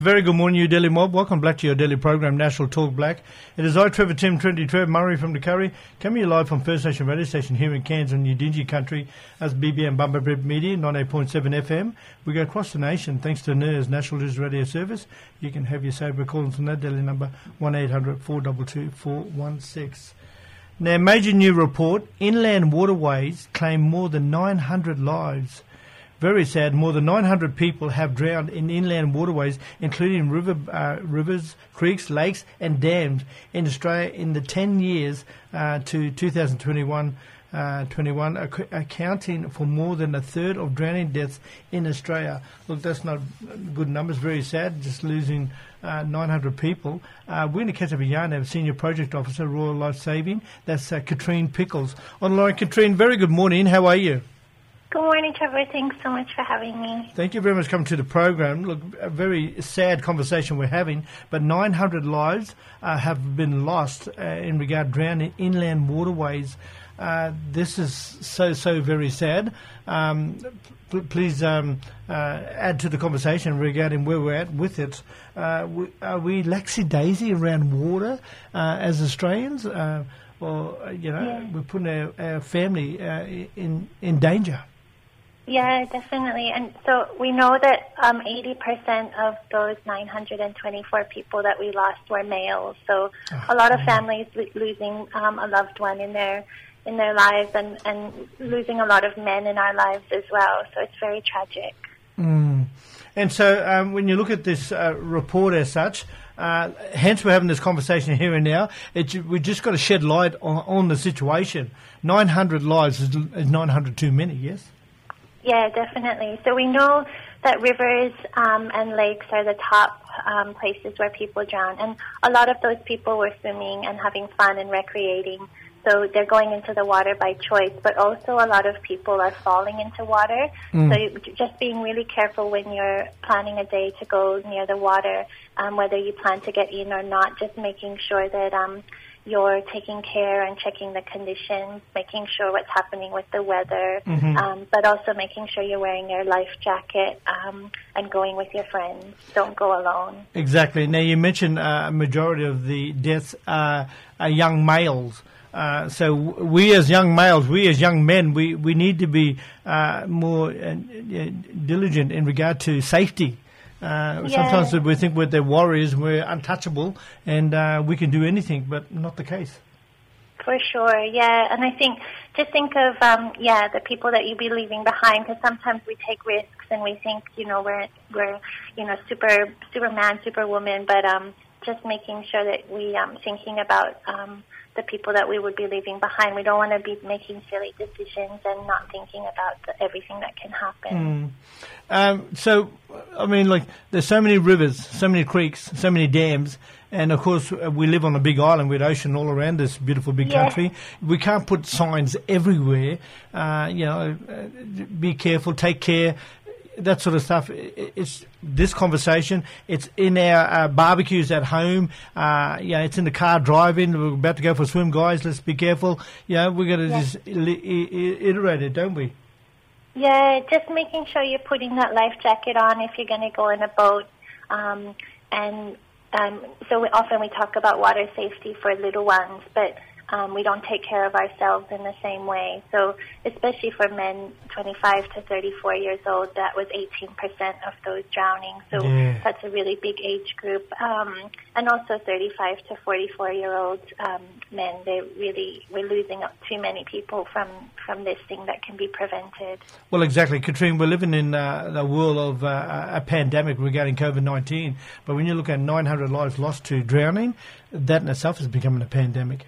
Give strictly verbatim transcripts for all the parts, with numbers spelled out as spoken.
Very good morning, you Delhi mob. Welcome back to your daily program, National Talk Black. It is I, Trevor Tim, Trinity Trev, Murray from the Curry, coming live from First Nation Radio Station here in Cairns on Udingi Country as B B M Bumberbip Media, ninety-eight point seven F M. We go across the nation thanks to N I R S National News Radio Service. You can have your saber calls on that daily number one eight hundred four two two four one six. Now, major new report, inland waterways claim more than nine hundred lives. Very sad, more than nine hundred people have drowned in inland waterways, including river, uh, rivers, creeks, lakes and dams in Australia in the ten years uh, to two thousand twenty-one, uh, twenty-one, ac- accounting for more than a third of drowning deaths in Australia. Look, that's not good numbers, very sad, just losing uh, nine hundred people. Uh, we're going to catch up a yarn, our Senior Project Officer, Royal Life Saving. That's uh, Katrine Pickles. Online, Katrine, very good morning. How are you? Good morning, Trevor. Thanks so much for having me. Thank you very much for coming to the program. Look, a very sad conversation we're having, but nine hundred lives uh, have been lost uh, in regard to drowning inland waterways. Uh, this is so, so very sad. Um, p- please um, uh, add to the conversation regarding where we're at with it. Uh, we, are we laxy-daisy around water uh, as Australians? Uh, or, you know, yeah. we're putting our, our family uh, in, in danger. Yeah, definitely. And so we know that um, eighty percent of those nine hundred twenty-four people that we lost were males. So oh, a lot of families lo- losing um, a loved one in their in their lives and, and losing a lot of men in our lives as well. So it's very tragic. Mm. And so um, when you look at this uh, report as such, uh, hence we're having this conversation here and now, it's, we've just got to shed light on, on the situation. nine hundred lives is, is nine hundred too many, yes? Yeah, definitely. So we know that rivers um, and lakes are the top um, places where people drown. And a lot of those people were swimming and having fun and recreating. So they're going into the water by choice. But also a lot of people are falling into water. Mm. So you, just being really careful when you're planning a day to go near the water, um, whether you plan to get in or not, just making sure that Um, you're taking care and checking the conditions, making sure what's happening with the weather, mm-hmm. um, but also making sure you're wearing your life jacket um, and going with your friends. Don't go alone. Exactly. Now, you mentioned uh, a majority of the deaths are, are young males. Uh, so we as young males, we as young men, we, we need to be uh, more uh, diligent in regard to safety. Uh, yeah. Sometimes we think we're the warriors, we're untouchable, and uh, we can do anything, but not the case. For sure, yeah. And I think, just think of, um, yeah, the people that you'll be leaving behind, because sometimes we take risks and we think, you know, we're, we're you know, super, superman, superwoman, but um, just making sure that we um thinking about um, the people that we would be leaving behind. We don't want to be making silly decisions and not thinking about the, everything that can happen. Mm. Um, so, I mean, like, there's so many rivers, so many creeks, so many dams, and, of course, we live on a big island with ocean all around this beautiful big yeah. country. We can't put signs everywhere, uh, you know, be careful, take care, that sort of stuff. It's this conversation. It's in our uh, barbecues at home. Uh, you know, it's in the car driving. We're about to go for a swim, guys. Let's be careful. You know, we're going to yeah. just I- I- iterate it, don't we? Yeah, just making sure you're putting that life jacket on if you're going to go in a boat. Um, and um, so we, often we talk about water safety for little ones, but Um, we don't take care of ourselves in the same way. So especially for men twenty-five to thirty-four years old, that was eighteen percent of those drowning. So yeah. that's a really big age group. Um, and also thirty-five to forty-four-year-old um, men, they really, we're losing too many people from, from this thing that can be prevented. Well, exactly. Katrine, we're living in uh, the world of uh, a pandemic regarding COVID nineteen. But when you look at nine hundred lives lost to drowning, that in itself is becoming a pandemic.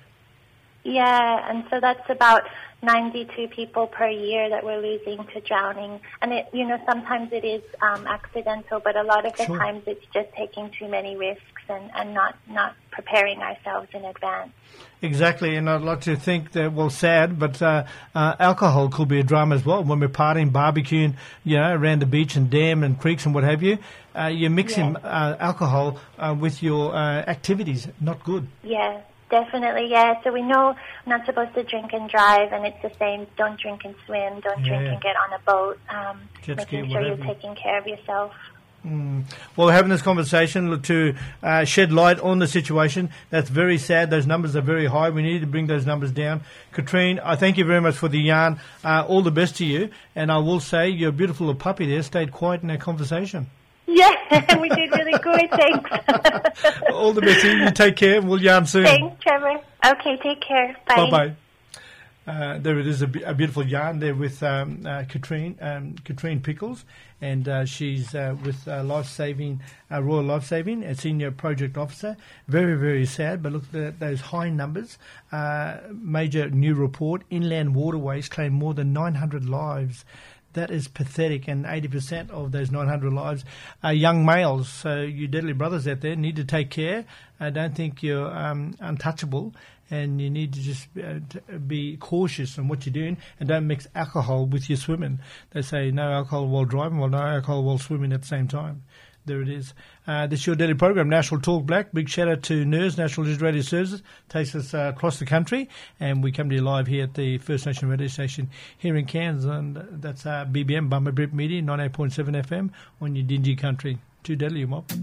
Yeah, and so that's about ninety-two people per year that we're losing to drowning. And, it, you know, sometimes it is um, accidental, but a lot of the sure. times it's just taking too many risks and, and not, not preparing ourselves in advance. Exactly, and I'd like to think that, well, sad, but uh, uh, alcohol could be a drama as well. When we're partying, barbecuing, you know, around the beach and dam and creeks and what have you, uh, you're mixing yeah. uh, alcohol uh, with your uh, activities. Not good. Yeah. Definitely, yeah. So we know we're not supposed to drink and drive, and it's the same. Don't drink and swim. Don't yeah. drink and get on a boat. Um, Jet ski, making sure whatever. you're taking care of yourself. Mm. Well, we're having this conversation to uh, shed light on the situation. That's very sad. Those numbers are very high. We need to bring those numbers down. Katrine, I thank you very much for the yarn. Uh, all the best to you. And I will say your beautiful little puppy there stayed quiet in our conversation. Yeah, we did really good. Thanks. All the best to you. You take care. We'll yarn soon. Thanks, Trevor. Okay, take care. Bye. Bye-bye. Uh, there it is, a, a beautiful yarn there with um, uh, Katrine, um, Katrine Pickles, and uh, she's uh, with uh, Life Saving, uh, Royal Life Saving, a senior project officer. Very, very sad, but look at those high numbers. Uh, major new report: inland waterways claim more than nine hundred lives. That is pathetic, and eighty percent of those nine hundred lives are young males. So you deadly brothers out there need to take care. I don't think you're um, untouchable, and you need to just uh, to be cautious on what you're doing, and don't mix alcohol with your swimming. They say no alcohol while driving, well, no alcohol while swimming at the same time. There it is. Uh, this is your daily program, National Talk Black. Big shout out to N E R S, National News Radio Services. Takes us uh, across the country, and we come to you live here at the First Nation radio station here in Cairns, and that's uh, B B M, Bumba Brip Media, ninety-eight point seven F M on your Dingy country. Too deadly, you mop.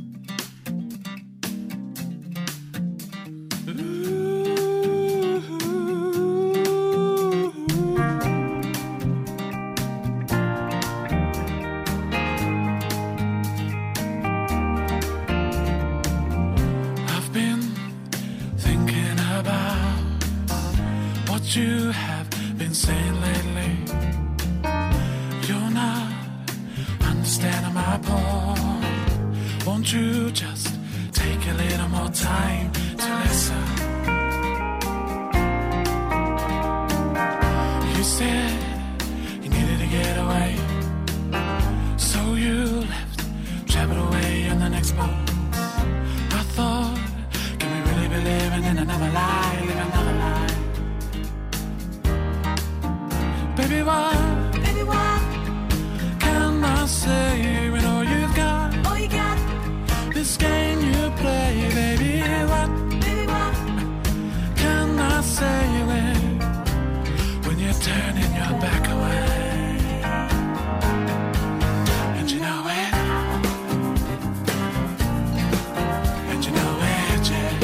You have been saying lately, you're not understanding my point. Won't you just take a little more time to listen? You said you needed to get away, so you left, traveled away on the next boat. I thought, can we really be living in another lie, living another lie? Baby, what? Baby, what? Can I say when all you've got? All you got? This game you play, baby, what? Baby, what? Can I say when? When you're turning your back away, and you know it, and you know it, yeah.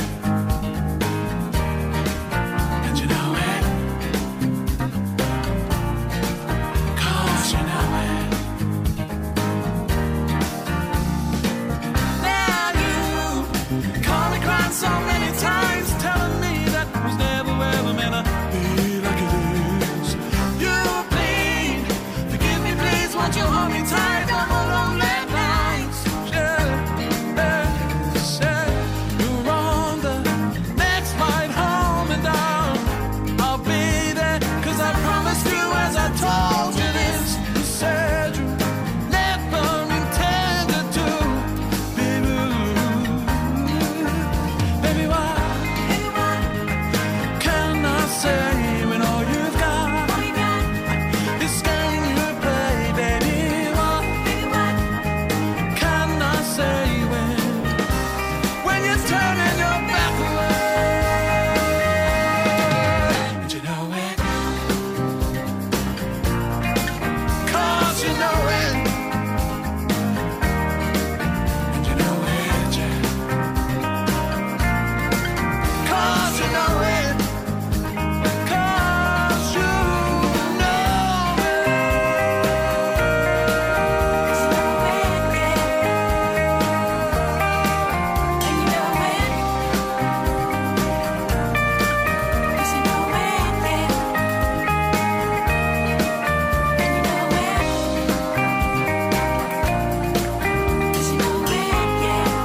So many times telling me that was never ever meant to be like it is. You plead, forgive me please, won't you hold me tight, no more lonely nights. Yeah, yeah, yeah. You're on the next flight home and down, I'll be there, cause I promised you as I told you this. You said you never intended to be blue. Baby, what? Baby, what? Can I say when all you've got, all you got is game you play, baby, what? Baby, what? Can I say when, when you're turning your back away? And you know it, cause you know it, and you know it, yeah. Cause you know it, cause you know it. Cause you know it, yeah. And you know it. Cause you know it, yeah. And you know it. Cause you know it,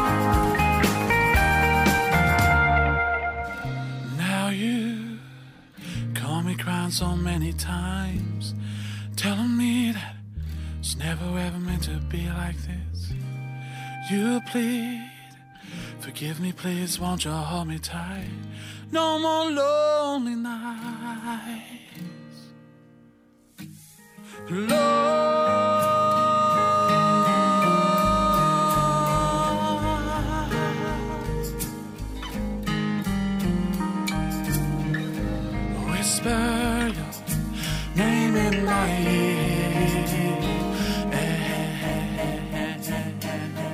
yeah. Now you call me crying so many times, telling me that it's never ever meant to be like this. You plead, forgive me please, won't you hold me tight, no more lonely nights. Lord, whisper your name in my ear.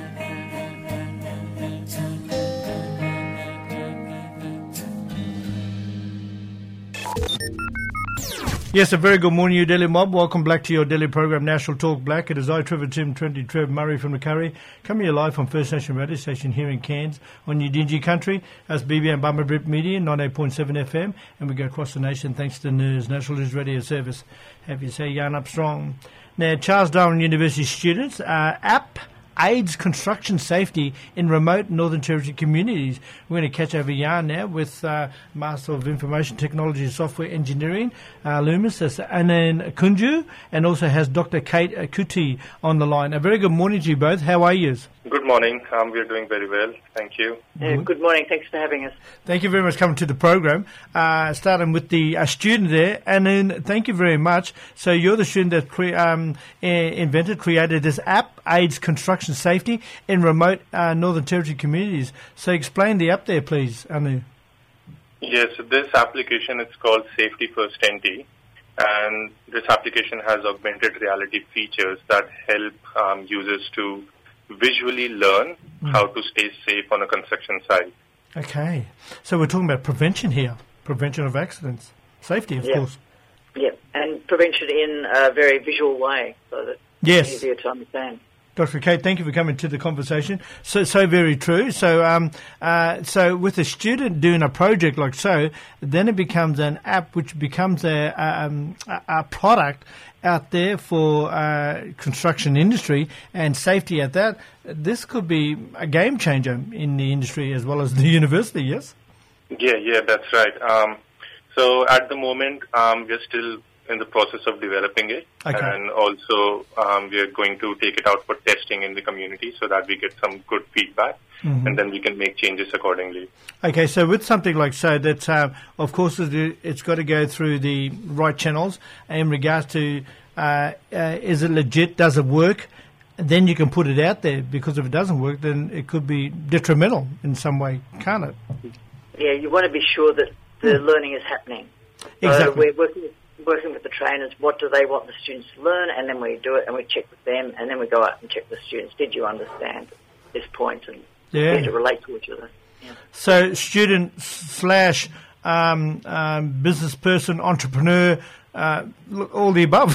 Yes, a very good morning, you Delhi mob. Welcome back to your daily program, National Talk Black. It is I, Trevor Tim, twenty Trev Murray from the Curry, coming to you live from First Nation radio station here in Cairns on Udingi country. That's B B M Bumblebee Media, ninety-eight point seven F M, and we go across the nation thanks to N U S, National News Radio Service. Have you say yarn up strong. Now, Charles Darwin University students, uh, app aids construction safety in remote Northern Territory communities. We're going to catch over yarn now with uh, Master of Information Technology and Software Engineering, uh, Loomis, that's Anand Kunju, and also has Doctor Kate Kuti on the line. A very good morning to you both. How are you? Good morning. Um, we're doing very well. Thank you. Yeah, good morning. Thanks for having us. Thank you very much for coming to the program. Uh, starting with the uh, student there, and then thank you very much. So you're the student that cre- um, invented, created this app, aids construction safety in remote uh, Northern Territory communities. So explain the app there, please, Anu. Yes, this application is called Safety First N T, and this application has augmented reality features that help um, users to visually learn mm. how to stay safe on a construction site. Okay. So we're talking about prevention here, prevention of accidents, safety, of yeah. course. Yeah, and prevention in a very visual way so that yes. it's easier to understand. Doctor Kate, thank you for coming to the conversation. So, so very true. So, um, uh, so with a student doing a project like so, then it becomes an app which becomes a, um, a, a product out there for uh, construction industry and safety at that. This could be a game changer in the industry as well as the university, yes? Yeah, yeah, that's right. Um, so at the moment, um, we're still in the process of developing it, okay. and also um, we are going to take it out for testing in the community so that we get some good feedback, mm-hmm. and then we can make changes accordingly. Okay, so with something like so, that uh, of course it's got to go through the right channels in regards to uh, uh, is it legit, does it work? Then you can put it out there, because if it doesn't work, then it could be detrimental in some way, can't it? Yeah, you want to be sure that the mm. learning is happening. Exactly. So we're working with working with the trainers, what do they want the students to learn, and then we do it and we check with them, and then we go out and check with the students. Did you understand this point and yeah. how to relate to each other? Yeah. So student slash um, um, business person, entrepreneur, uh, all the above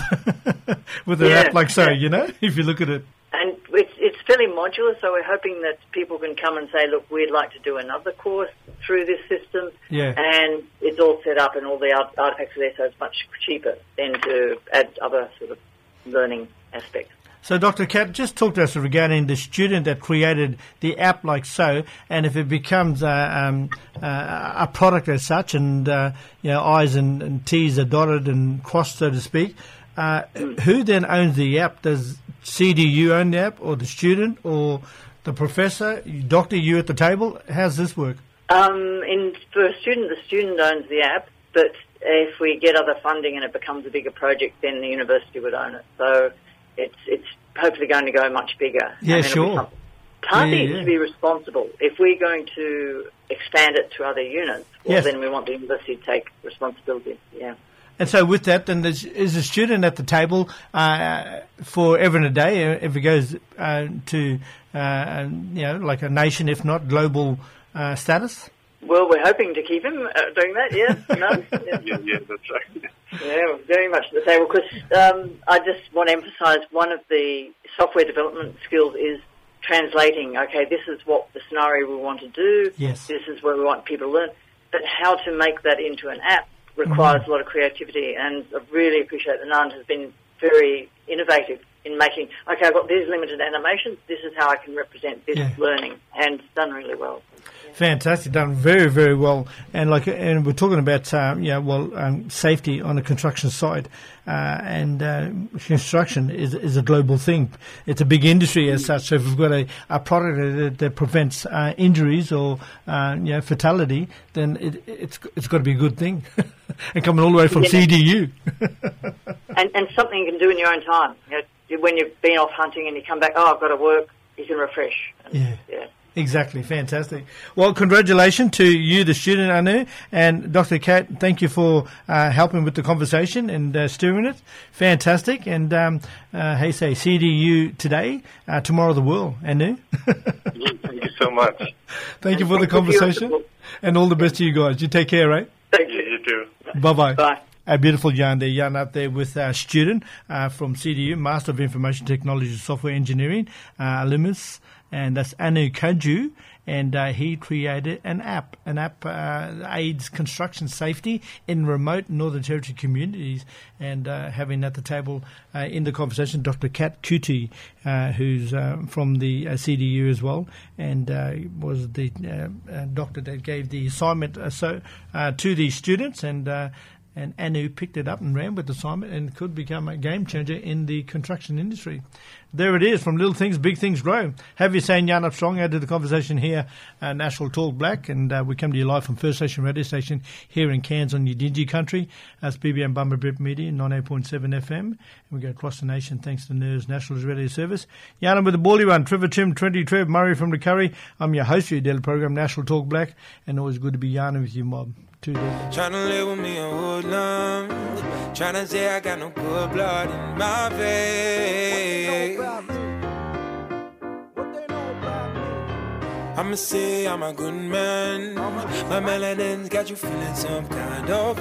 with an yeah. app like so, yeah. you know, if you look at it. And it's, it's fairly modular, so we're hoping that people can come and say, look, we'd like to do another course through this system. Yeah. And it's all set up and all the art- artifacts are there, so it's much cheaper than to add other sort of learning aspects. So, Doctor Kat, just talk to us regarding the student that created the app like so, and if it becomes uh, um, uh, a product as such, and uh, you know, I's and, and T's are dotted and crossed, so to speak, uh, mm. who then owns the app? Does C D U own the app, or the student, or the professor? Doctor, you at the table? How's this work? Um, in, for a student, the student owns the app, but if we get other funding and it becomes a bigger project, then the university would own it. So it's it's hopefully going to go much bigger. Yeah, sure. Partly yeah, yeah. to be responsible. If we're going to expand it to other units, well, yes. then we want the university to take responsibility. Yeah. And so with that, then there's, is a student at the table uh, for ever and a day if it goes uh, to, uh, you know, like a nation, if not global uh, status? Well, we're hoping to keep him uh, doing that, yeah. No? Yeah, yeah, yeah that's right. Yeah, very much at the table, because um, I just want to emphasise one of the software development skills is translating, okay, this is what the scenario we want to do, yes. this is where we want people to learn, but how to make that into an app requires mm-hmm. a lot of creativity, and I really appreciate that Nand has been very innovative in making, okay, I've got these limited animations, this is how I can represent this yeah. learning, and it's done really well. Yeah. Fantastic, done very, very well. And like, and we're talking about, um, yeah, well, um, safety on the construction site, uh, and uh, construction is is a global thing. It's a big industry as such. So if we've got a, a product that, that prevents uh, injuries or uh, you know, fatality, then it, it's it's got to be a good thing. And coming all the way from yeah. C D U. and and something you can do in your own time. You know, when you've been off hunting and you come back, oh, I've got to work, you can refresh. And, yeah. yeah. Exactly. Fantastic. Well, congratulations to you, the student, Anu, and Doctor Kat, thank you for uh, helping with the conversation and uh, steering it. Fantastic. And, um, uh, hey, say, C D U today, uh, tomorrow the world. Anu? Thank you so much. Thank you for the conversation, and all the best to you guys. You take care, right? Thank you. You too. Bye-bye. Bye. A beautiful yarn there, yarn up there with a student uh, from C D U, Master of Information Technology Software Engineering, uh, Alimus, and that's Anu Kaju, and uh, he created an app. An app uh, aids construction safety in remote Northern Territory communities, and uh, having at the table uh, in the conversation Doctor Kat Kuti, uh, who's uh, from the uh, C D U as well, and uh, was the uh, uh, doctor that gave the assignment uh, so uh, to the students, and uh, And Anu picked it up and ran with the assignment and could become a game changer in the construction industry. There it is, from little things, big things grow. Have you seen Yarn Up Strong? Add to the conversation here, uh, National Talk Black, and uh, we come to you live from First Station Radio Station here in Cairns on Udingi Country. That's B B M Bumba Brip Media, ninety-eight point seven F M. And we go across the nation thanks to N E R S National Radio Service. Yarn Up with the Bally One, Trevor Tim, twenty Trev, Murray from the Curry. I'm your host for your daily program, National Talk Black, and always good to be yarning with you, mob. Tryna live with me in Woodland. Tryna say I got no good blood in my veins. I'ma say I'm a good man. My melanin's got you feeling some kind of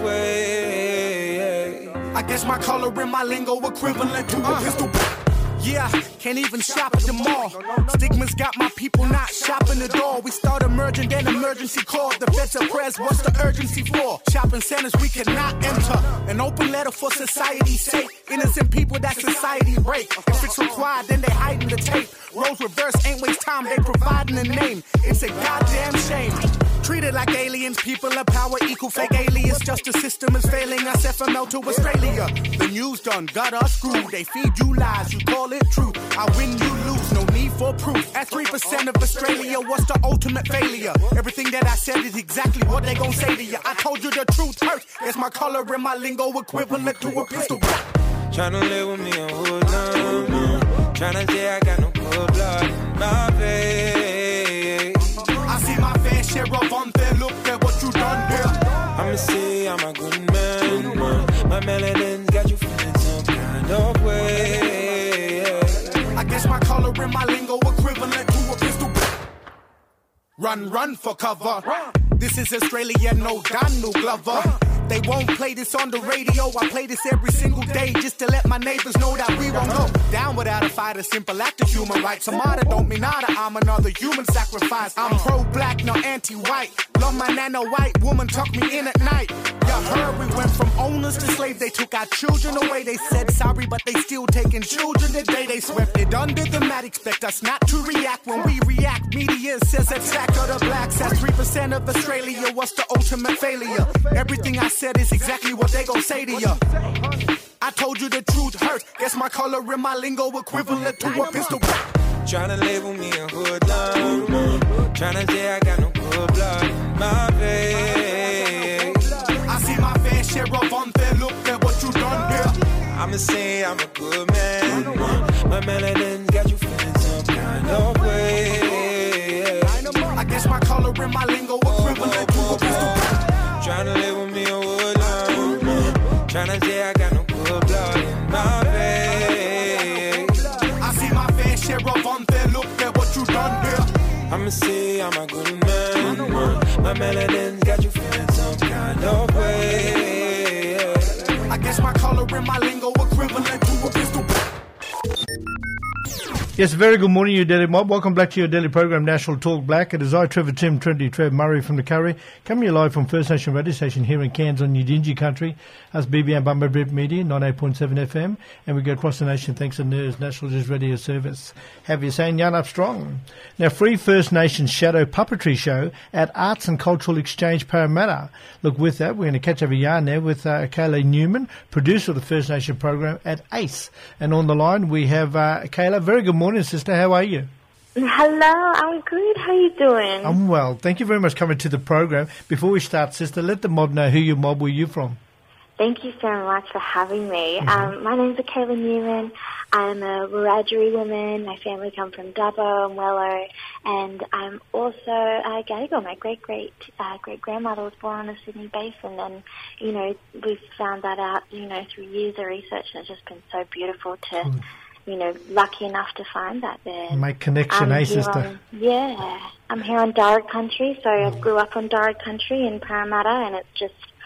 way. I guess my color and my lingo equivalent to a pistol. Yeah, can't even shop at the mall. Stigmas got my people not shopping the door. We start emerging, then emergency call. The feds are press, what's the urgency for? Shopping centers we cannot enter. An open letter for society's sake. Innocent people that society break. If it's required, then they hiding the tape. Roles reverse, ain't waste time, they providing a name. It's a goddamn shame. Treated like aliens, people in power equal fake alias. Justice system is failing us, F M L to Australia. The news done got us screwed. They feed you lies, you call it true. I win, you lose, no need for proof. At three percent of Australia, what's the ultimate failure? Everything that I said is exactly what they gon' say to you. I told you the truth hurts. It's my color and my lingo equivalent to a pistol. Tryna live with me in Woodland. Tryna say I got no good blood in my veins. I see my fair share of unfair. Look at what you done here. I'ma say I'm a good man. My melanin's got you feeling some kind of way. I guess my color and my lingo equivalent to a pistol. Run, run for cover. This is Australia, no Donald Glover. They won't play this on the radio. I play this every single day just to let my neighbors know that we won't go down without a fight. A simple act of human rights. A martyr don't mean nada. I'm another human sacrifice. I'm pro-black, not anti-white. Love my nana white woman tuck me in at night. You heard we went from owners to slaves. They took our children away. They said sorry, but they still taking children today. They swept it under the mat. Expect us not to react when we react. Media says attack of the blacks. That's three percent of Australia. What's the ultimate failure? Everything I said is exactly what they gon' say to you. I told you the truth hurts. Guess my color and my lingo equivalent to a pistol. Tryna label me a hoodlum. Tryna say I got no good blood in my veins. I see my fair share of unfair. Look at what you done here. I'ma say I'm a good man. My melanin's got you feeling some kind of way. I guess my color and my lingo equivalent to a pistol. Tryna label me a woodlum. Tryna say I got no good blood in my veins. I see my fair share of unfair. Look at what you done here. I'ma say I'm a good man. My melanin's got you feeling some kind of way. I guess my color and my lingo equivalent to a pistol. Yes, very good morning, you daily mob. Welcome back to your daily program, National Talk Black. It is I, Trevor Tim, twenty Trev, Murray from the Curry, coming you live from First Nation Radio Station here in Cairns on Udingi Country. That's B B M Bumba Brip Media, ninety-eight point seven F M, and we go across the nation thanks to N E R S National Radio Service. Have you saying Yarn Up Strong? Now, free First Nations shadow puppetry show at Arts and Cultural Exchange Parramatta. Look, with that, we're going to catch up a yarn there with uh, Kayla Newman, producer of the First Nation program at ACE. And on the line, we have uh, Kayla. Very good morning, sister. How are you? Hello, I'm good. How are you doing? I'm well. Thank you very much for coming to the program. Before we start, sister, let the mob know who your mob were you from. Thank you so much for having me. Mm-hmm. Um, my name's Kayla Newman. I'm a Wiradjuri woman. My family come from Dubbo and Wello, and I'm also a Gadigal. My great great uh, great grandmother was born on the Sydney Basin, and you know we've found that out you know through years of research, and it's just been so beautiful to. Mm. You know, lucky enough to find that there. Make connection, eh, sister? On, yeah. I'm here on Darug country, so I grew up on Darug country in Parramatta, and it's just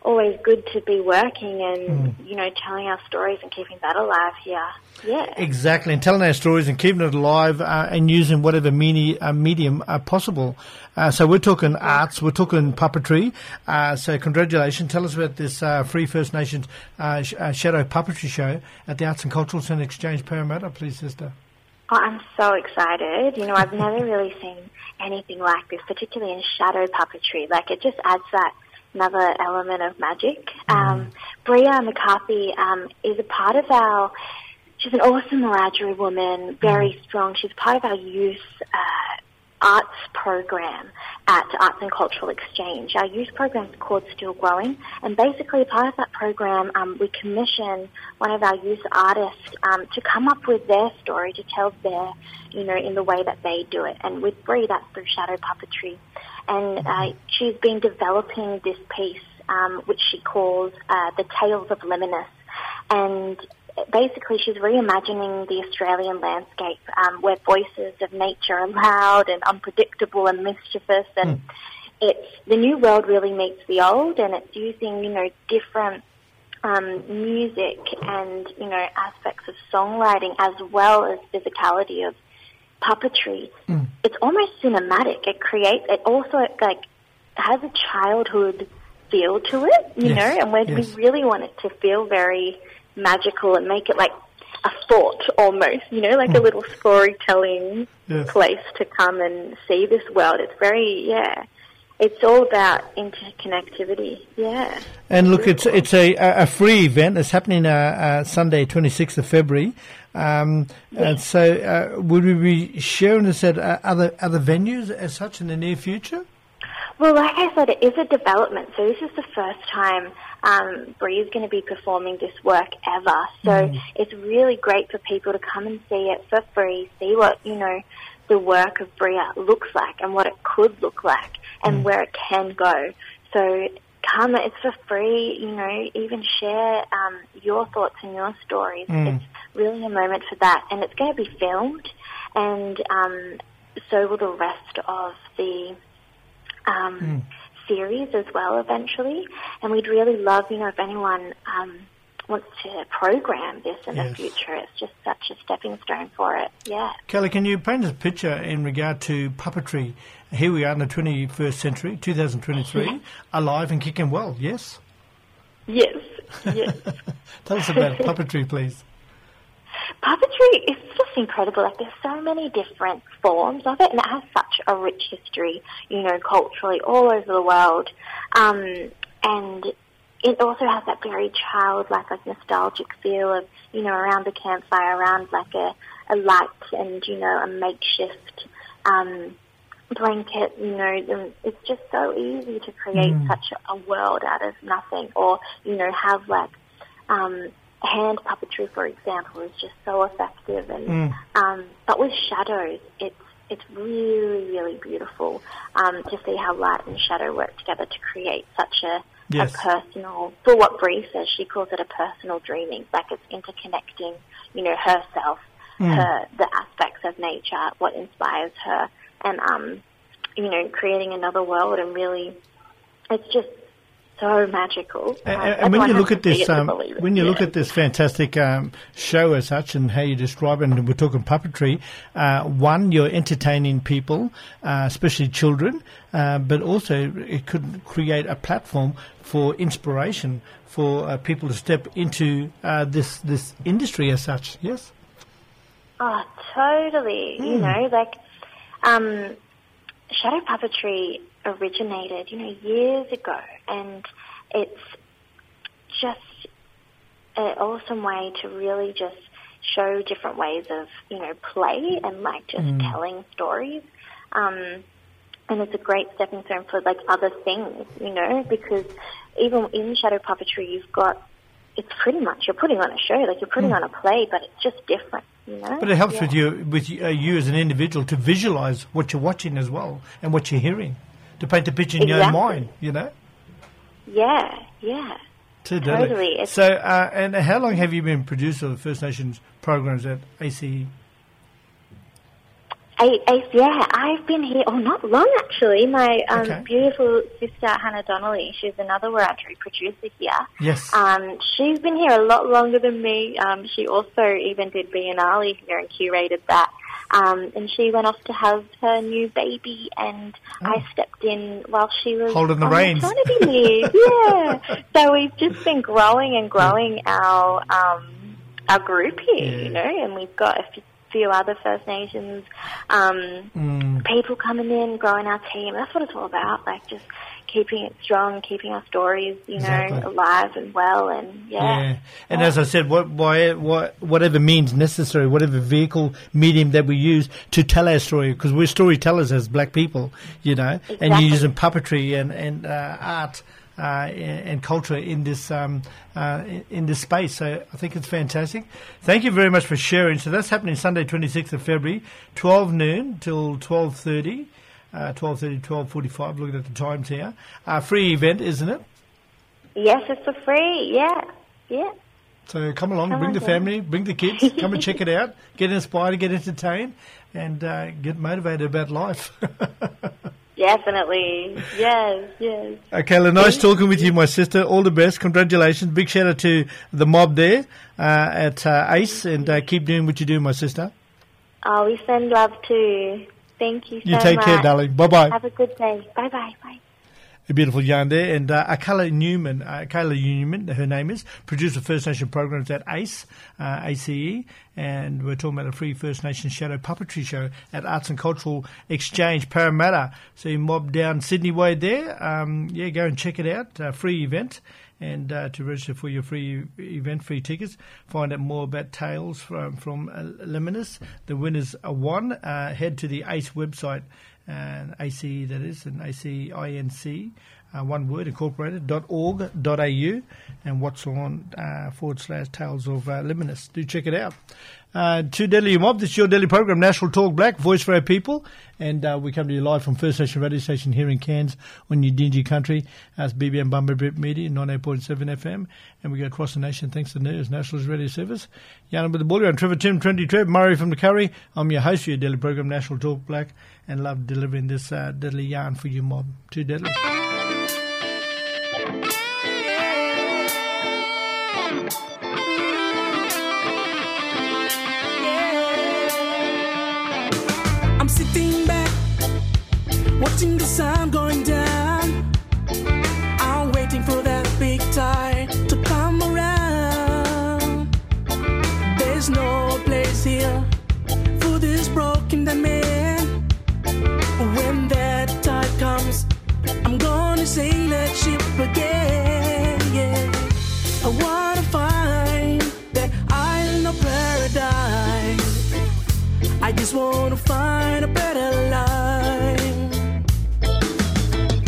always good to be working and, mm. you know, telling our stories and keeping that alive here. Yeah. Exactly, and telling our stories and keeping it alive uh, and using whatever medi- uh, medium uh, possible. Uh, so we're talking arts, we're talking puppetry. Uh, so congratulations. Tell us about this uh, free First Nations uh, sh- uh, shadow puppetry show at the Arts and Cultural Centre Exchange, Parramatta, please, sister. Oh, I'm so excited. You know, I've never really seen anything like this, particularly in shadow puppetry. Like, it just adds that another element of magic. Mm. Um, Bria McCarthy um, is a part of our... She's an awesome Wiradjuri woman, very mm. strong. She's part of our youth uh, arts program at Arts and Cultural Exchange. Our youth program is called Still Growing, and basically part of that program, um, we commission one of our youth artists um, to come up with their story, to tell their, you know, in the way that they do it. And with Brie, that's through shadow puppetry. And uh, she's been developing this piece, um, which she calls uh, The Tales of Liminus. And basically, she's reimagining the Australian landscape, um, where voices of nature are loud and unpredictable and mischievous, and mm. it's the new world really meets the old, and it's using, you know, different um, music and, you know, aspects of songwriting as well as physicality of puppetry. Mm. It's almost cinematic. It creates. It also like has a childhood feel to it, you yes. know, and we yes. we really want it to feel very magical and make it like a thought almost, you know, like mm. a little storytelling yes. place to come and see this world. It's very, yeah, it's all about interconnectivity, yeah. And look, it's it's a, a free event. It's happening uh, uh, Sunday, twenty-sixth of February. Um, yes. And so uh, would we be sharing this at uh, other, other venues as such in the near future? Well, like I said, it is a development. So this is the first time um, Brie is going to be performing this work ever. So mm. it's really great for people to come and see it for free, see what, you know, the work of Bria looks like and what it could look like and mm. where it can go. So come, it's for free, you know, even share um, your thoughts and your stories. Mm. It's really a moment for that. And it's going to be filmed, and um, so will the rest of the Um, mm. series as well eventually, and we'd really love, you know, if anyone um, wants to program this in yes. the future. It's just such a stepping stone for it. Yeah. Kelly, can you paint us a picture in regard to puppetry? Here we are in the twenty-first century, two thousand twenty-three, yeah. alive and kicking well, yes? Yes, yes. Tell us about puppetry, please. Puppetry is just incredible. Like, there's so many different forms of it, and it has such a rich history, you know, culturally all over the world. Um, and it also has that very childlike, like, nostalgic feel of, you know, around the campfire, around like a, a light and, you know, a makeshift um, blanket. You know, it's just so easy to create mm. such a world out of nothing, or, you know, have like um, hand puppetry, for example, is just so effective. And mm. um, but with shadows, it's it's really, really beautiful um, to see how light and shadow work together to create such a, yes. a personal, for what Brie says, she calls it a personal dreaming, like it's interconnecting, you know, herself, mm. her, the aspects of nature, what inspires her, and, um, you know, creating another world, and really, it's just so magical. And, um, and when you look at this, um, when you yeah. look at this fantastic um, show as such, and how you describe it, and we're talking puppetry. Uh, one, you're entertaining people, uh, especially children, uh, but also it could create a platform for inspiration for uh, people to step into uh, this this industry as such. Yes. Oh, totally. Mm. You know, like um, shadow puppetry originated, you know, years ago, and it's just an awesome way to really just show different ways of, you know, play and like just mm. telling stories. Um, and it's a great stepping stone for like other things, you know, because even in shadow puppetry, you've got, it's pretty much, you're putting on a show, like you're putting mm. on a play, but it's just different, you know. But it helps yeah. with you, with you, uh, you as an individual to visualize what you're watching as well and what you're hearing, to paint a picture in exactly. your own mind, you know. Yeah, yeah. Totally. totally. So, uh, and how long have you been producer of First Nations programs at A C E? I, I, yeah, I've been here, oh, not long actually. My um, Okay. beautiful sister, Hannah Donnelly, she's another Wiradjuri producer here. Yes. Um, she's been here a lot longer than me. Um, she also even did Biennale here and curated that. Um, and she went off to have her new baby, and I stepped in while she was Holding the on reins. maternity leave. Yeah. So we've just been growing and growing our um, our group here, Yeah. you know, and we've got a few few other First Nations um, Mm. people coming in, growing our team. That's what it's all about, like just keeping it strong, keeping our stories, you Exactly. know, alive and well, and yeah. Yeah, and as I said, what, why, what, whatever means necessary, whatever vehicle, medium that we use to tell our story, because we're storytellers as black people, you know, and Exactly. you're using puppetry and and uh, art uh, and, and culture in this um, uh, in, in this space. So I think it's fantastic. Thank you very much for sharing. So that's happening Sunday, twenty-sixth of February, twelve noon till twelve thirty. Uh, twelve thirty, twelve forty-five, looking at the times here. Uh, free event, isn't it? Yes, it's for free, yeah, yeah. So come along, Come bring on the down. family, bring the kids, come and check it out, get inspired, get entertained, and uh, get motivated about life. Definitely, yes, yes. Okay, well, nice talking with you, my sister. All the best. Congratulations. Big shout out to the mob there uh, at uh, ACE, and uh, keep doing what you do, my sister. Oh, we send love too. Thank you so You take much. care, darling. Bye-bye. Have a good day. Bye-bye, bye. A beautiful yarn there. And uh, Akala Newman, uh, Akala Newman, her name is, producer of First Nation programs at ACE, uh, A C E, and we're talking about a free First Nation shadow puppetry show at Arts and Cultural Exchange, Parramatta. So you mob down Sydney Way there. Um, yeah, go and check it out. Uh, free event. And uh, to register for your free event, free tickets, find out more about Tales from, from uh, Luminous. The winners are won. Uh, head to the ACE website, and A C E that is, and A C I N C, uh, one word, incorporated, dot org dot a u, and what's on uh, forward slash Tales of uh, Luminous. Do check it out. Uh, to Deadly Mob, this is your daily program, National Talk Black, Voice for Our People, and uh, we come to you live from First Nation Radio Station here in Cairns on Udingi Country. That's B B M Bumba Brit Media, ninety-eight point seven F M, and we go across the nation thanks to the News, Nationalist Radio Service. Yana with the Bully, I'm Trevor Tim, twenty Trev, Murray from the Curry. I'm your host for your daily program, National Talk Black, and love delivering this uh, deadly yarn for you, mob. Too deadly. I'm sitting back, watching the sun going down. I'm waiting for that big tide to come around. There's no place here for this broken down man. When that tide comes, I'm gonna sail that ship again. Yeah. I wanna find that island of paradise. I just wanna find a better life.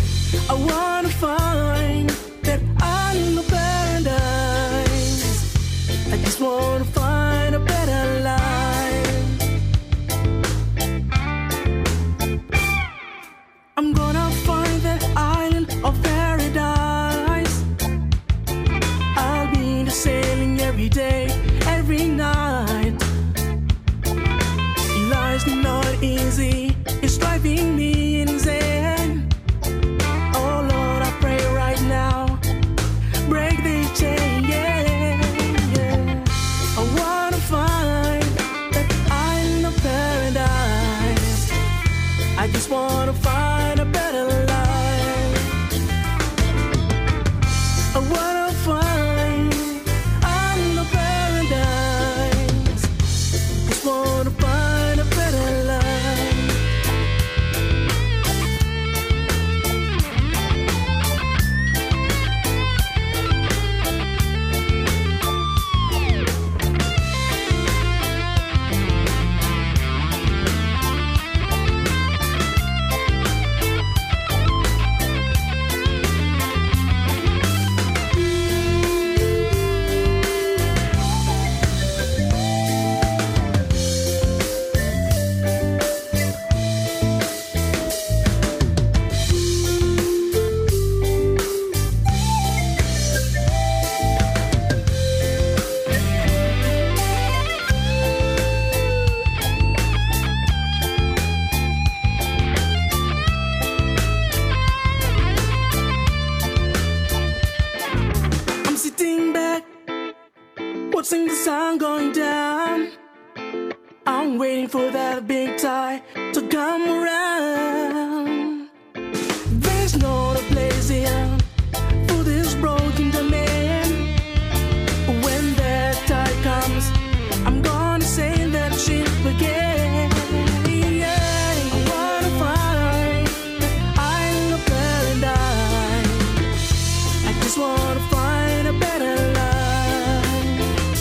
watching the sun going down. I'm waiting for that big tide to come around. There's not a place here for this broken domain. When that tide comes, I'm gonna sail that ship again. Yeah, I wanna find that island of paradise. I just wanna find a better life.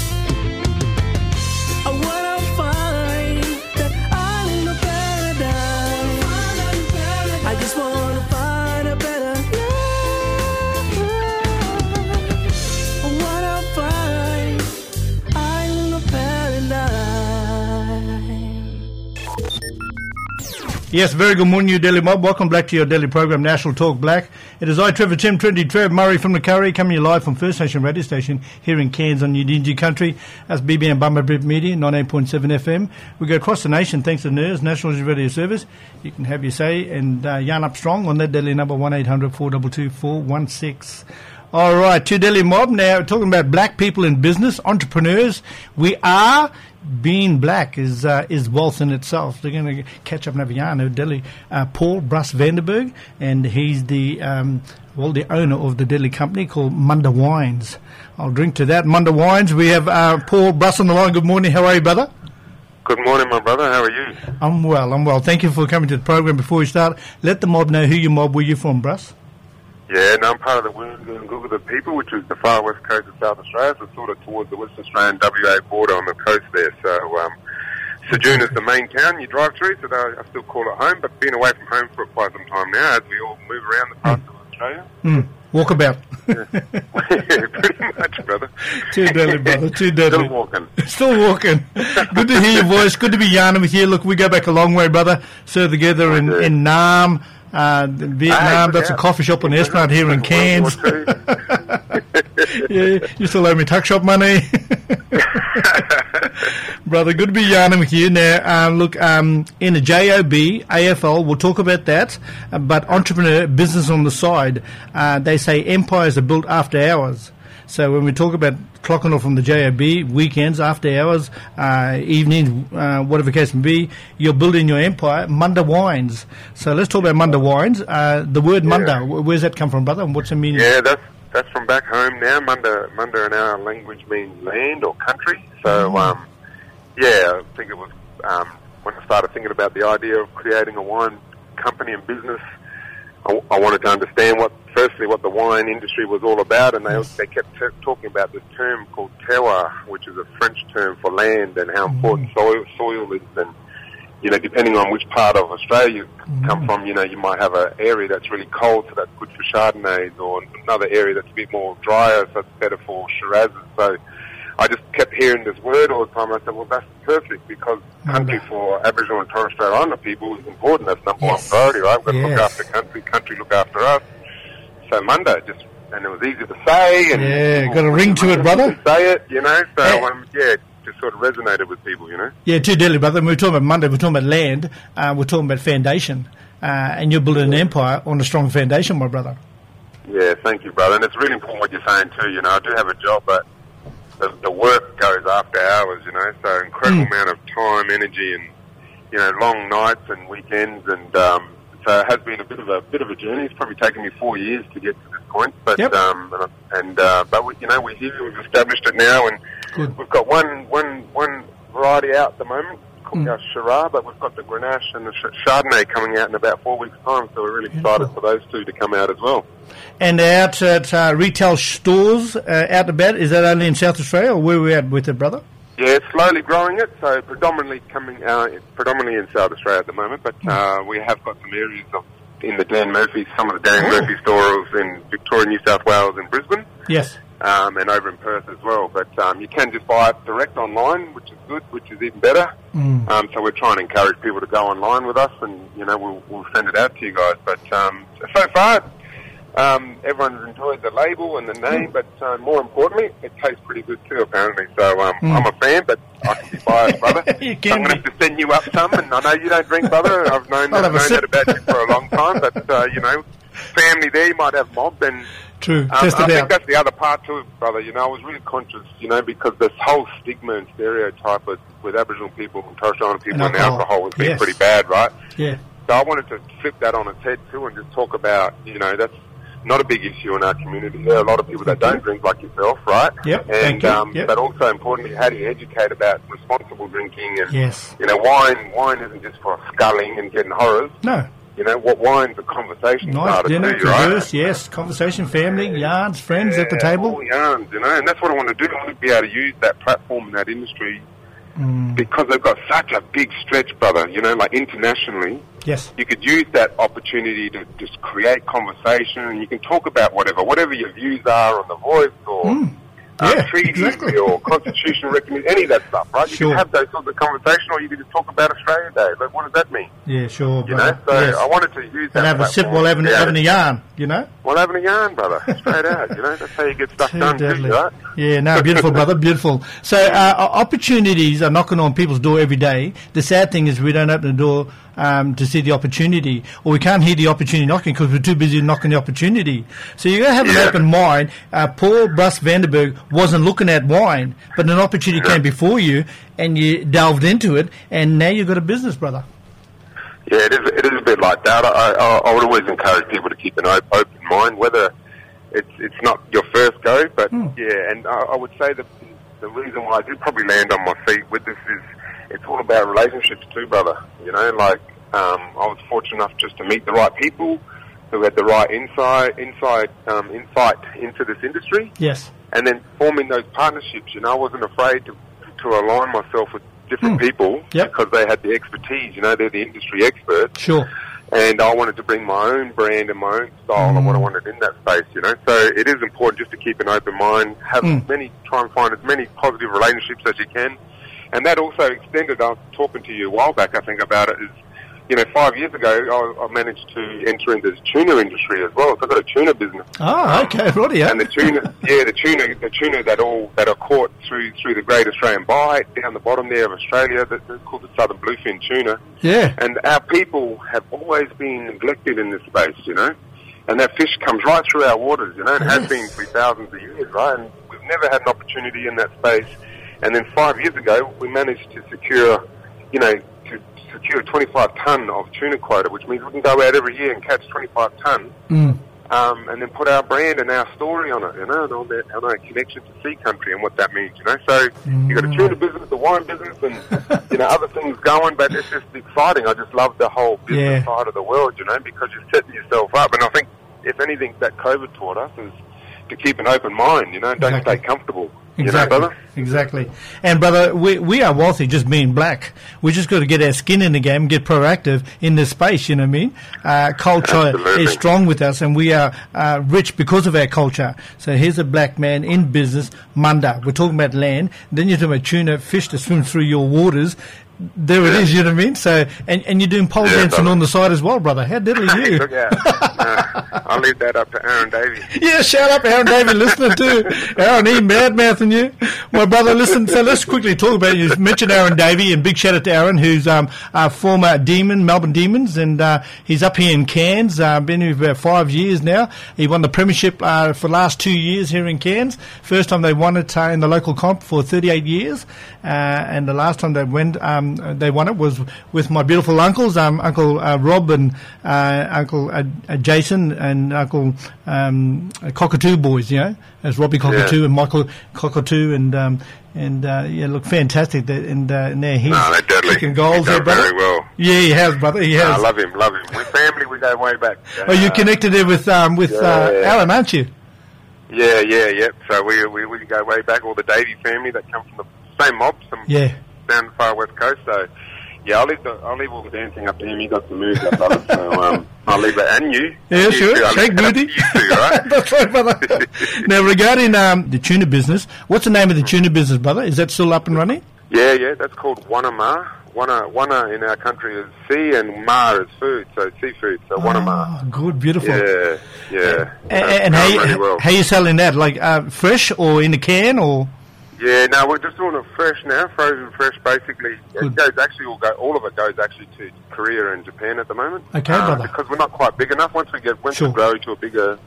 I wanna find that island of paradise. I just wanna find a better life. I wanna find island of paradise. Yes, very good morning, New Delhi Mob. Welcome back to your daily program, National Talk Black. It is I, Trevor Tim, Trinity Trev, Murray from the Curry, coming to you live from First Nation Radio Station here in Cairns on Udingi Country. That's B B M Bumba Media, ninety-eight point seven F M. We go across the nation thanks to N E R S, National Radio Service. You can have your say and uh, yarn up strong on that daily number, one eight hundred four two two four one six. All right, to Delhi Mob now, talking about black people in business, entrepreneurs. We are being black is uh, is wealth in itself. They're going to catch up in Aviano, Delhi. Uh, Paul Bruss Vandenberg, and he's the um, well the owner of the Delhi company called Munda Wines. I'll drink to that. Munda Wines. We have uh, Paul Bruss on the line. Good morning. How are you, brother? Good morning, my brother. How are you? I'm well. I'm well. Thank you for coming to the program. Before we start, let the mob know who your mob. Where you from, Bruss? Yeah, no, I'm part of the Wollongong the people, which is the far west coast of South Australia, so sort of towards the Western Australian W A border on the coast there. So, um, Sejoon is the main town you drive through, so I still call it home, but been away from home for quite some time now as we all move around the parts mm. of Australia. Mm. Walkabout. Yeah. Yeah, pretty much, brother. Too deadly, brother. Too deadly. Still walking. Still walking. Good to hear your voice. Good to be yarning with you. Look, we go back a long way, brother. Served together in, in Nam. Uh, Vietnam, hey, that's a coffee shop and restaurant here in Cairns. Yeah, you still owe me tuck shop money. Brother, good to be yarning with you. Now, um, look, um, in a J O B, A F L, we'll talk about that, uh, but entrepreneur, business on the side, uh, they say empires are built after hours. So when we talk about clocking off from the J O B, weekends, after hours, uh, evenings, uh, whatever the case may be, you're building your empire. Munda Wines. So let's talk about Munda Wines. Uh, the word yeah. Munda, where's that come from, brother? And what's the meaning? Yeah, that's that's from back home now. Munda, Munda in our language means land or country. So, mm. um, yeah, I think it was um, when I started thinking about the idea of creating a wine company and business, I, I wanted to understand what, firstly, what the wine industry was all about, and they yes. they kept t- talking about this term called terroir, which is a French term for land, and how important mm. soil soil is. And you know, depending on which part of Australia you mm. come from, you know, you might have an area that's really cold, so that's good for Chardonnays, or another area that's a bit more drier, so it's better for Shirazes. So I just kept hearing this word all the time. I said, well, that's perfect, because country for Aboriginal and Torres Strait Islander people is important. That's number yes. one priority, right? We've got to yes. look after country, country look after us. So Munda, just, and it was easy to say. And yeah, got a ring to it, brother. Say it, you know. So, yeah. Um, yeah, it just sort of resonated with people, you know. Yeah, too deadly, brother. When we're talking about Munda, we're talking about land. Uh, we're talking about foundation. Uh, and you're building an empire on a strong foundation, my brother. Yeah, thank you, brother. And it's really important what you're saying, too. You know, I do have a job, but the, the work goes after hours, you know. So incredible mm. amount of time, energy, and, you know, long nights and weekends, and, um, so it has been a bit of a bit of a journey. It's probably taken me four years to get to this point, but yep. um, and uh, but we, you know, we're here, we've established it now, and Good. we've got one one one variety out at the moment called mm. our Shiraz, but we've got the Grenache and the Chardonnay coming out in about four weeks' time. So we're really excited for those two to come out as well. And out at uh, retail stores uh, out about, is that only in South Australia, or where are we at with it, brother? Yeah, slowly growing it, so predominantly coming uh, predominantly in South Australia at the moment, but uh, we have got some areas of, in the Dan Murphy, some of the Dan oh. Murphy stores in Victoria, New South Wales and Brisbane. Yes. Um, and over in Perth as well. But um, you can just buy it direct online, which is good, which is even better. Mm. Um, so we're trying to encourage people to go online with us, and, you know, we'll, we'll send it out to you guys. But um, so far, Um, everyone's enjoyed the label and the name, but uh, more importantly, it tastes pretty good too, apparently. So um, mm. I'm a fan, but I can be biased, brother. You so I'm going to have to send you up some, and I know you don't drink, brother. I've known, I've known that about you for a long time, but, uh, you know, family there, you might have mob, and True. Um, Test I it think out. that's the other part to it, brother. You know, I was really conscious, you know, because this whole stigma and stereotype with, with Aboriginal people and Torres Strait people And and alcohol. alcohol has been Yes. pretty bad, right? Yeah. So I wanted to flip that on its head too and just talk about, you know, that's not a big issue in our community. There are a lot of people that don't drink like yourself, right? Yep, And thank you. Um, Yep. but also importantly, how do you educate about responsible drinking? And Yes. you know, wine wine isn't just for sculling and getting horrors. No. You know, what wine's a conversation Nice starter dinner, too, right? converse, yes. Conversation, family, yarns, friends at the Yeah, table. all yarns, you know, and that's what I want to do. I want to be able to use that platform and that industry Mm. because they've got such a big stretch, brother. You know, like internationally, Yes. you could use that opportunity to just create conversation, and you can talk about whatever, whatever your views are on The Voice or Mm. uh, Yeah, treaties exactly. or constitutional recognition, any of that stuff, right? You Sure. can have those sorts of conversation, or you can just talk about Australia Day. But what does that mean? Yeah, sure, You know, brother. so Yes. I wanted to use that. And have a sip platform while having, to having a be able yarn, you know? to- While having a yarn, brother, straight out. You know, that's how you get stuff Too done, deadly. too, right? Yeah, no, beautiful, brother, beautiful. So uh, opportunities are knocking on people's door every day. The sad thing is we don't open the door um, to see the opportunity, or we can't hear the opportunity knocking because we're too busy knocking the opportunity. So you got to have an Yeah. open mind. Uh, Paul Bruss Vanderberg wasn't looking at wine, but an opportunity came before you, and you delved into it, and now you've got a business, brother. Yeah, it is. It is a bit like that. I, I, I would always encourage people to keep an op- open mind, whether it's it's not your first go, but Hmm. yeah. And I, I would say that the reason why I did probably land on my feet with this is it's all about relationships too, brother. You know, like um, I was fortunate enough just to meet the right people who had the right insight, insight, um, insight into this industry, Yes. and then forming those partnerships. You know, I wasn't afraid to to align myself with different Hmm. people Yep. because they had the expertise. You know, they're the industry experts. Sure. And I wanted to bring my own brand and my own style and what I wanted in that space, you know. So it is important just to keep an open mind, have Mm. as many, try and find as many positive relationships as you can. And that also extended, I was talking to you a while back, I think, about it, is, you know, five years ago, I, I managed to enter into the tuna industry as well. So I've got a tuna business. Oh, okay, righty, yeah. And the tuna, yeah, the tuna, the tuna that all that are caught through through the Great Australian Bight down the bottom there of Australia, that, that's called the Southern Bluefin tuna. Yeah. And our people have always been neglected in this space, you know. And that fish comes right through our waters, you know, and Yes. has been for thousands of years, right? And we've never had an opportunity in that space. And then five years ago, we managed to secure, you know, to secure a twenty-five tonne of tuna quota, which means we can go out every year and catch twenty-five tonne. Mm. Um, and then put our brand and our story on it, you know, and all that, and our connection to sea country and what that means, you know. So you got a tuna business, a wine business, and you know other things going, but it's just exciting. I just love the whole business Yeah. side of the world, you know, because you're setting yourself up. And I think if anything that COVID taught us is to keep an open mind, you know, and don't Exactly. stay comfortable. Exactly. You know, brother? Exactly. And brother, we we are wealthy just being black. We just got to get our skin in the game and get proactive in this space, you know what I mean? Uh, culture Absolutely. is strong with us and we are uh, rich because of our culture. So here's a black man in business, Munda. We're talking about land. Then you're talking about tuna, fish that swim through your waters. There it is, you know what I mean? So, and, and you're doing pole Yeah, dancing brother. on the side as well, brother. How diddly are you? Look out. Uh, I'll leave that up to Aaron Davies. Yeah, shout out Aaron David listening too. Aaron, he mad mouthing you. My brother, listen, so let's quickly talk about you. You mentioned Aaron Davey, and big shout out to Aaron, who's um, a former Demon, Melbourne Demons, and uh, he's up here in Cairns, uh, been here for about five years now. He won the premiership uh, for the last two years here in Cairns. First time they won it uh, in the local comp for thirty-eight years, uh, and the last time they went, um, they won it was with my beautiful uncles, um, Uncle uh, Rob and uh, Uncle uh, uh, Jason and Uncle um, Cockatoo boys, you know, as Robbie Cockatoo Yeah. and Michael Cockatoo, and um, and uh, yeah, look fantastic. That, and uh, now he's No, they're deadly. kicking goals He's there, done brother. very well. Yeah, he has, brother. He No, I has. love him, love him. We're family, we go way back. Oh, you Uh, connected there with um, with uh, Yeah. Alan, aren't you? Yeah, yeah, yeah. So we, we we go way back. All the Davey family that come from the same mob, some Yeah. down the far west coast. So yeah, I'll leave the I'll leave all the dancing up to him. He got some moves, up, brother. So um, I'll leave it. And you, Yeah, you sure. too. I'll Shake leave that up booty. to You too, right? That's right, brother. Now, regarding um, the tuna business, what's the name of the tuna business, brother? Is that still up and running? Yeah, yeah. That's called Wanama. Wana Wana in our country is sea, and ma is food, so seafood. So Wanama. Oh, good, beautiful. Yeah, yeah. And, That's and how, going you, really well. how you selling that? Like uh, fresh or in a can or? Yeah, no, we're just doing it fresh now, frozen fresh, basically. Good. It goes actually, all, go, all of it goes actually to Korea and Japan at the moment. Okay, uh, brother. Because we're not quite big enough. Once we get, once Sure. we grow to a bigger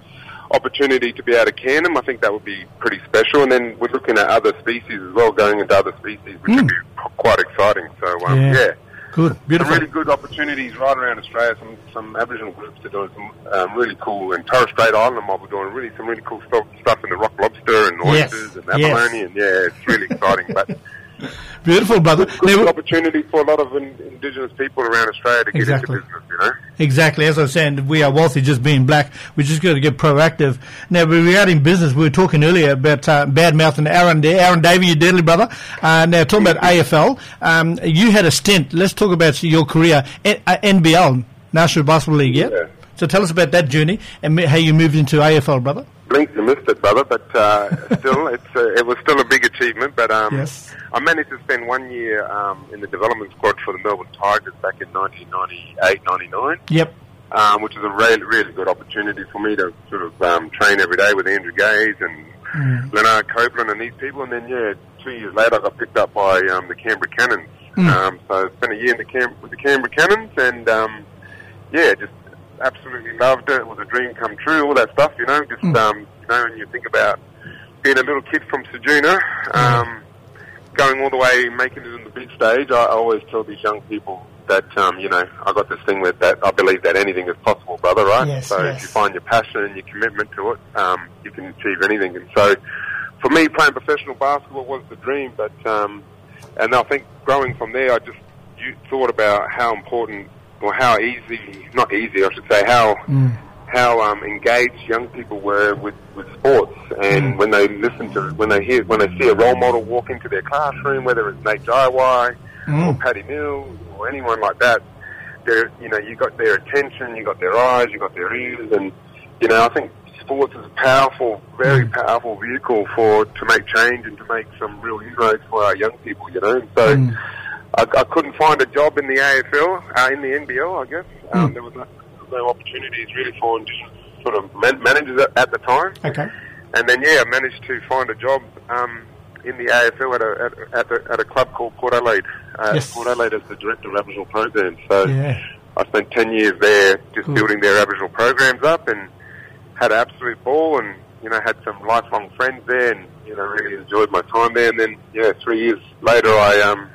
opportunity to be able to can them, I think that would be pretty special. And then we're looking at other species as well, going into other species, which Mm. would be qu- quite exciting. So, um, Yeah. yeah. Good, Some beautiful. really good opportunities right around Australia. Some some Aboriginal groups are doing some um, really cool, and Torres Strait Island mob are doing really some really cool stuff, stuff in the rock lobster and Yes, oysters and yes. abalone, and yeah, it's really exciting. But Beautiful, brother. good Now, opportunity for a lot of in, Indigenous people around Australia to get Exactly. into business. You know, exactly. As I was saying, we are wealthy just being black. We just got to get proactive. Now, regarding business, we were talking earlier about uh, bad mouth and Aaron there. Aaron Davey, your deadly brother. Uh, now, talking about A F L, um, you had a stint. Let's talk about your career. N- uh, N B L, National Basketball League, yeah? Yeah. So tell us about that journey and how you moved into A F L, brother. blinked and missed it, brother. But uh, still, it's uh, it was still a big achievement. But um, Yes. I managed to spend one year um, in the development squad for the Melbourne Tigers back in nineteen ninety-eight ninety-nine. Yep. Um, which was a really, really good opportunity for me to sort of um, train every day with Andrew Gaze and Mm. Leonard Copeland and these people. And then, yeah, two years later, I got picked up by um, the Canberra Cannons. Mm. Um, so I spent a year in the Cam- with the Canberra Cannons, and um, yeah, just absolutely loved it. It was a dream come true, all that stuff, you know. Just Mm. um, you know, when you think about being a little kid from Ceduna, um, going all the way, making it in the big stage, I always tell these young people that, um, you know, I got this thing with that I believe that anything is possible, brother, right? Yes, so yes. if you find your passion and your commitment to it, um, you can achieve anything. And so for me, playing professional basketball was the dream, but, um, and I think growing from there, I just you thought about how important, or how easy, not easy, I should say, how Mm. how um, engaged young people were with, with sports, and Mm. when they listen to, when they hear, when they see a role model walk into their classroom, whether it's Nate Jaiwai or Mm. Paddy Mills or anyone like that, they're, you know, you got their attention, you got their eyes, you got their ears, and you know, I think sports is a powerful, very Mm. powerful vehicle for to make change and to make some real inroads for our young people, you know. And so Mm. I, I couldn't find a job in the A F L, uh, in the N B L, I guess. Um, Mm. There was no, no opportunities really for Indigenous sort of man- managers at, at the time. Okay. And then, yeah, I managed to find a job um, in the A F L at a, at, at, a, at a club called Port Adelaide. Uh, Yes. Port Adelaide as the director of Aboriginal programs. So Yeah. I spent ten years there just Cool. building their Aboriginal programs up, and had an absolute ball, and, you know, had some lifelong friends there, and, you know, really enjoyed my time there. And then, yeah, three years later, I um,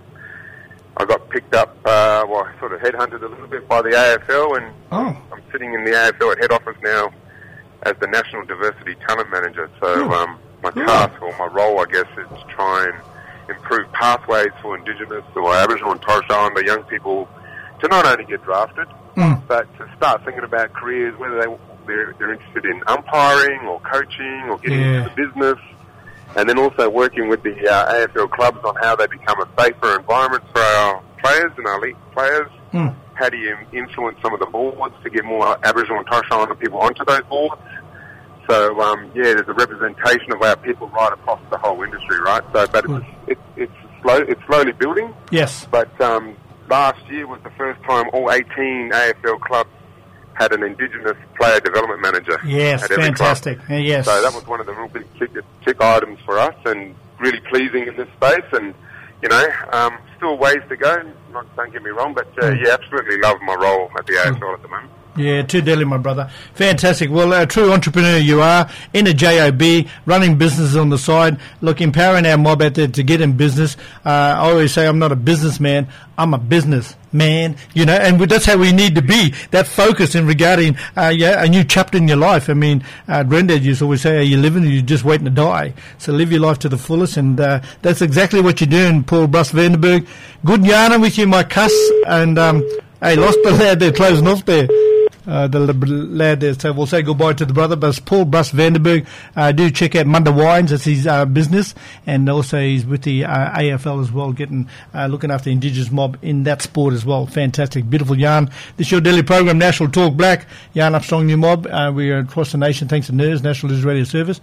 I got picked up, uh, well, sort of headhunted a little bit by the A F L, and Oh. I'm sitting in the A F L at head office now as the National Diversity Talent Manager. So Good. um, my Good. task, or my role, I guess, is to try and improve pathways for Indigenous or Aboriginal and Torres Strait Islander young people to not only get drafted, Mm. but to start thinking about careers, whether they, they're, they're interested in umpiring or coaching or getting Yeah. into the business. And then also working with the uh, A F L clubs on how they become a safer environment for our players and our elite players. Mm. How do you influence some of the boards to get more Aboriginal and Torres Strait Islander people onto those boards? So, um, yeah, there's a representation of our people right across the whole industry, right? So, but Good. it's, it's, it's, slow, it's slowly building. Yes. But um, last year was the first time all eighteen A F L clubs had an Indigenous player development manager. Yes. at every club. Fantastic. Uh, Yes. So that was one of the real big tick, tick items for us, and really pleasing in this space. And you know, um, still ways to go. Not, don't get me wrong, but uh, Mm. yeah, absolutely love my role at the A F L at the moment. Yeah, too deadly, my brother. Fantastic. Well, a true entrepreneur you are, in a J O B, running businesses on the side, look, empowering our mob out there to get in business. Uh, I always say I'm not a businessman, I'm a businessman, you know, and that's how we need to be, that focus in regarding uh, yeah, a new chapter in your life. I mean, uh, Granddad used to always say, are you living or you're just waiting to die? So live your life to the fullest, and uh, that's exactly what you're doing, Paul Bruss Vandenberg. Good yarning with you, my cuss, and um, hey, lost the lad there, closing off there. Uh, the l- lad there, so we'll say goodbye to the brother, but it's Paul Bruss Vandenberg. Uh, do check out Munda Wines, that's his uh, business, and also he's with the uh, A F L as well, getting uh, looking after the Indigenous mob in that sport as well. Fantastic, beautiful yarn. This is your daily program, National Talk Black, Yarn Up Strong New Mob. Uh, we are across the nation, thanks to N E R S, National News Radio Service.